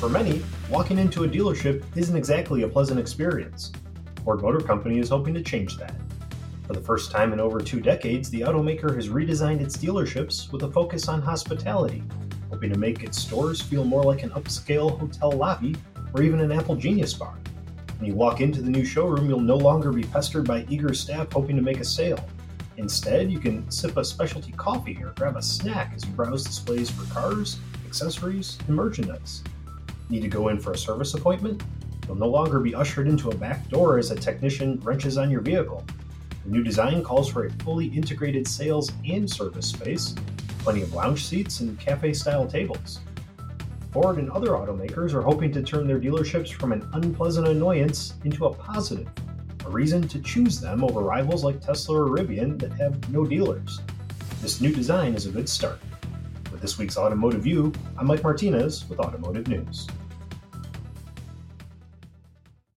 For many, walking into a dealership isn't exactly a pleasant experience. Ford Motor Company is hoping to change that. For the first time in over 2 decades, the automaker has redesigned its dealerships with a focus on hospitality, hoping to make its stores feel more like an upscale hotel lobby or even an Apple Genius bar. When you walk into the new showroom, you'll no longer be pestered by eager staff hoping to make a sale. Instead, you can sip a specialty coffee or grab a snack as you browse displays for cars, accessories, and merchandise. Need to go in for a service appointment? You'll no longer be ushered into a back door as a technician wrenches on your vehicle. The new design calls for a fully integrated sales and service space, plenty of lounge seats, and cafe-style tables. Ford and other automakers are hoping to turn their dealerships from an unpleasant annoyance into a positive, a reason to choose them over rivals like Tesla or Rivian that have no dealers. This new design is a good start. With this week's Automotive View, I'm Mike Martinez with Automotive News.